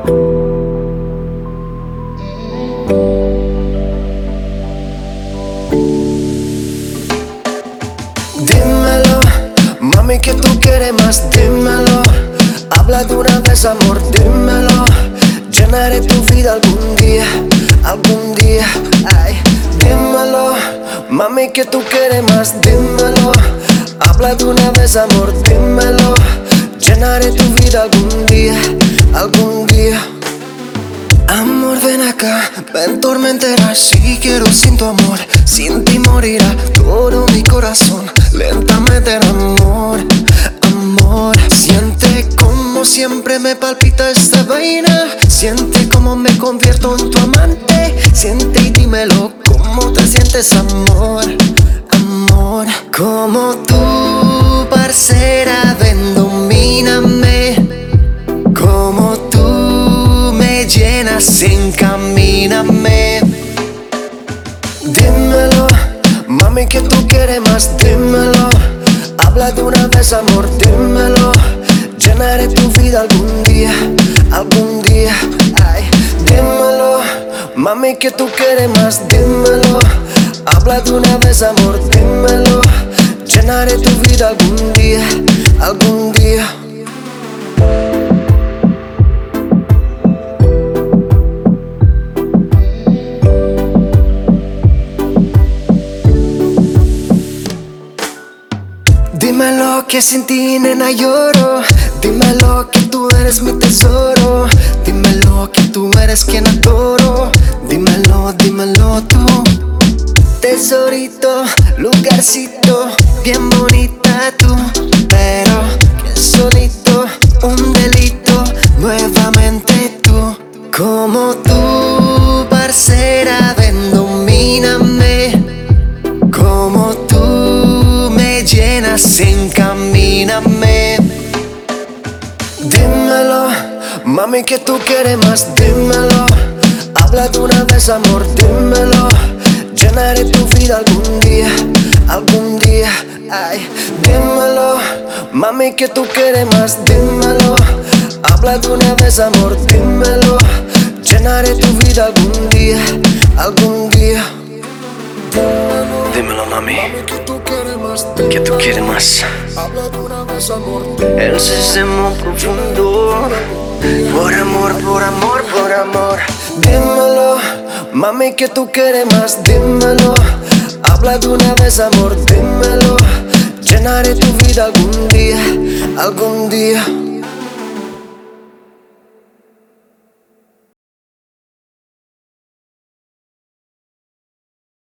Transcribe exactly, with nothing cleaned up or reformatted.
Dímelo, mami, que tú quieres más, dímelo. Habla de una vez, amor, dímelo. Llenaré tu vida algún día, algún día, ay. Dímelo, mami, que tú quieres más, dímelo. Habla de una vez, amor, dímelo. Llenaré tu vida algún día, algún día. Amor, ven acá, ven tormentera. Si quiero sin tu amor, sin ti morirá todo mi corazón. Lentamente, amor, amor. Siente como siempre me palpita esta vaina. Siente como me convierto en tu amante. Siente y dímelo, cómo te sientes, amor, amor. Como tú, parcera, ven, domíname. Como tú me llenas, encamíname. Dímelo, mami, que tú quieres más, dímelo. Habla de una vez, amor, dímelo. Llenaré tu vida algún día, algún día, ay. Dímelo, mami, que tú quieres más, dímelo. Habla de una vez, amor, dímelo. Llenaré tu vida algún día, algún día. Dímelo que sin ti, nena, lloro. Dímelo que tú eres mi tesoro. Dímelo que tú eres quien adoro. Dímelo, dímelo tú. Tesorito, lugarcito, bien bonita tú. Pero que solito, un delito, nuevamente tú. Como tú, parcera, ven, domíname. Como tú me llenas, encamíname. Dímelo, mami, que tú quieres más, dímelo. Habla de una vez, amor, dímelo. Llenaré tu vida algún día, algún día, ay. Dímelo, mami, que tú quieres más, dímelo. Habla de una vez, amor, dímelo. Llenaré tu vida algún día, algún día. Dímelo, mami, Que tú quieres más, que tú quieres más. habla de una vez, amor. El sistema profundo. Por amor, por amor, por amor. Dímelo, mami, que tú quieres más, dímelo. Habla de una vez, amor, dímelo. Llenaré tu vida algún día, algún día.